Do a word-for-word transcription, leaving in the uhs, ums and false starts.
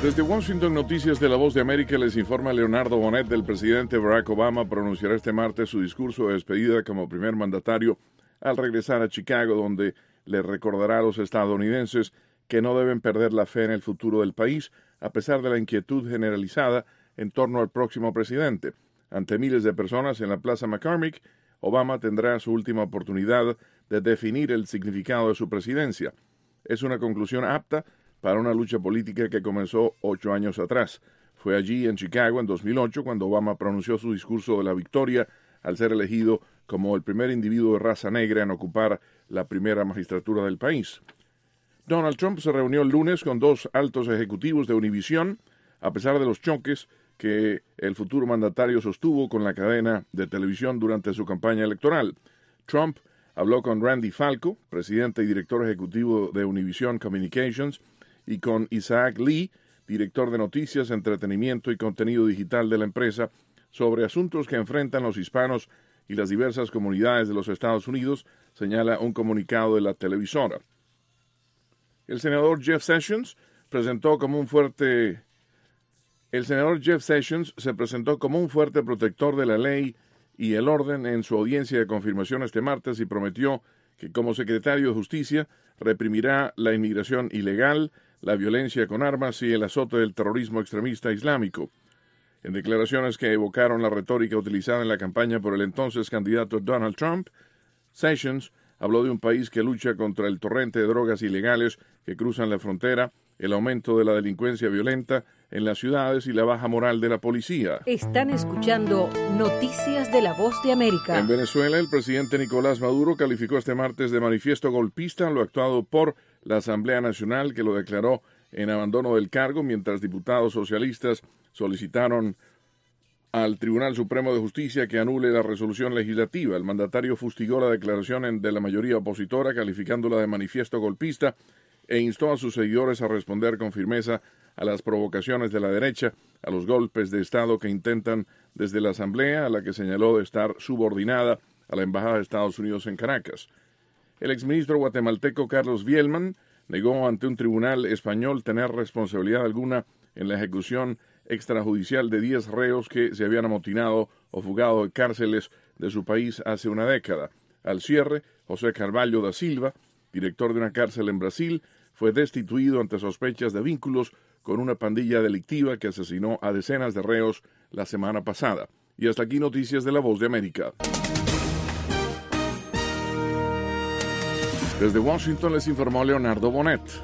Desde Washington, Noticias de la Voz de América, les informa Leonardo Bonet. El presidente Barack Obama pronunciará este martes su discurso de despedida como primer mandatario al regresar a Chicago, donde le recordará a los estadounidenses que no deben perder la fe en el futuro del país, a pesar de la inquietud generalizada en torno al próximo presidente. Ante miles de personas en la Plaza McCormick, Obama tendrá su última oportunidad de definir el significado de su presidencia. Es una conclusión apta para una lucha política que comenzó ocho años atrás. Fue allí, en Chicago, en dos mil ocho, cuando Obama pronunció su discurso de la victoria al ser elegido como el primer individuo de raza negra en ocupar la primera magistratura del país. Donald Trump se reunió el lunes con dos altos ejecutivos de Univision, a pesar de los choques que el futuro mandatario sostuvo con la cadena de televisión durante su campaña electoral. Trump habló con Randy Falco, presidente y director ejecutivo de Univision Communications, y con Isaac Lee, director de noticias, entretenimiento y contenido digital de la empresa, sobre asuntos que enfrentan los hispanos y las diversas comunidades de los Estados Unidos, señala un comunicado de la televisora. El senador Jeff Sessions presentó como un fuerte El senador Jeff Sessions se presentó como un fuerte protector de la ley y el orden en su audiencia de confirmación este martes y prometió que como secretario de Justicia reprimirá la inmigración ilegal, la violencia con armas y el azote del terrorismo extremista islámico. En declaraciones que evocaron la retórica utilizada en la campaña por el entonces candidato Donald Trump, Sessions habló de un país que lucha contra el torrente de drogas ilegales que cruzan la frontera, el aumento de la delincuencia violenta en las ciudades y la baja moral de la policía. Están escuchando Noticias de la Voz de América. En Venezuela, el presidente Nicolás Maduro calificó este martes de manifiesto golpista lo actuado por la Asamblea Nacional, que lo declaró en abandono del cargo, mientras diputados socialistas solicitaron al Tribunal Supremo de Justicia que anule la resolución legislativa. El mandatario fustigó la declaración de la mayoría opositora, calificándola de manifiesto golpista, e instó a sus seguidores a responder con firmeza a las provocaciones de la derecha, a los golpes de Estado que intentan desde la Asamblea, a la que señaló de estar subordinada a la Embajada de Estados Unidos en Caracas. El exministro guatemalteco Carlos Vielman negó ante un tribunal español tener responsabilidad alguna en la ejecución extrajudicial de diez reos que se habían amotinado o fugado de cárceles de su país hace una década. Al cierre, José Carvalho da Silva, director de una cárcel en Brasil, fue destituido ante sospechas de vínculos con una pandilla delictiva que asesinó a decenas de reos la semana pasada. Y hasta aquí Noticias de la Voz de América. Desde Washington les informó Leonardo Bonet.